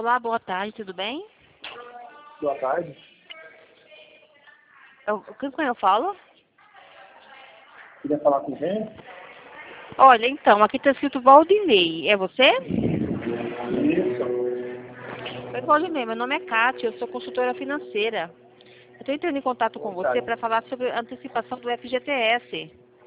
Olá, boa tarde, tudo bem? Boa tarde. Com quem eu falo? Queria falar com quem? Olha, então, aqui está escrito Valdinei. É você? Isso. Oi, Valdinei, meu nome é Kátia, eu sou consultora financeira. Eu estou entrando em contato com você para falar sobre a antecipação do FGTS.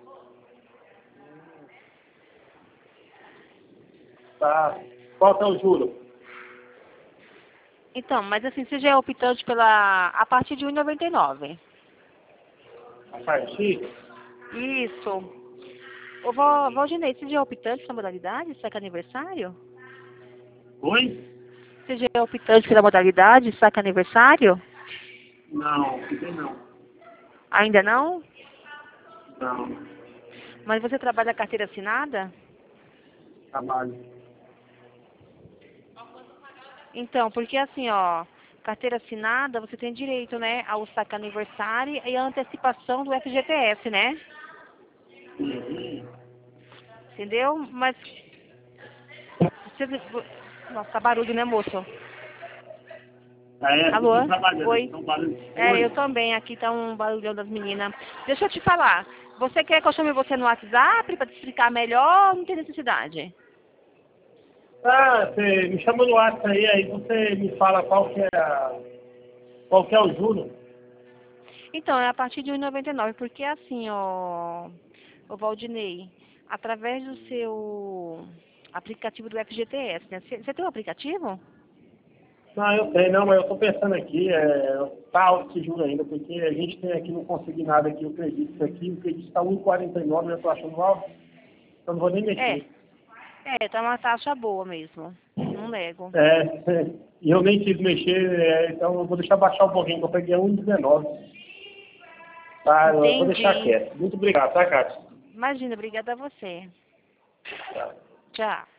Tá. Qual que é o juro? Então, mas assim, você já é optante a partir de 1,99. A partir? Isso. Ô, Valdinei, você já é optante na modalidade? Saca aniversário? Oi? Você já é optante pela modalidade? Saca aniversário? Não, fiquei não. Ainda não? Não. Mas você trabalha carteira assinada? Trabalho. Então, porque assim, ó, carteira assinada, você tem direito, né, ao saque aniversário e a antecipação do FGTS, né? Entendeu? Mas, você, nossa, tá barulho, né, moço? Eu tô Alô? trabalhando, Oi? então barulho. Eu Oi? também, aqui tá um barulhão das meninas. Deixa eu te falar, você quer que eu chame você no WhatsApp para te explicar melhor ou não tem necessidade? Ah, você me chama no WhatsApp aí você me fala qual que é o juro. Então, é a partir de 1,99, porque assim, ó, o Valdinei, através do seu aplicativo do FGTS, né? Você tem um aplicativo? Não, eu sei, não, mas eu tô pensando aqui, tá alto esse juro ainda, porque a gente tem aqui no consignado aqui o crédito, isso aqui, o crédito está 1,49, eu tô achando alto, eu não vou nem É, mexer. tá uma taxa boa mesmo. Não nego. E eu nem quis mexer, então eu vou deixar baixar um pouquinho, que eu peguei 1,19. Tá, eu vou deixar Entendi. quieto. Muito obrigado, tá, Cátia? Imagina, obrigada a você. Tá. Tchau.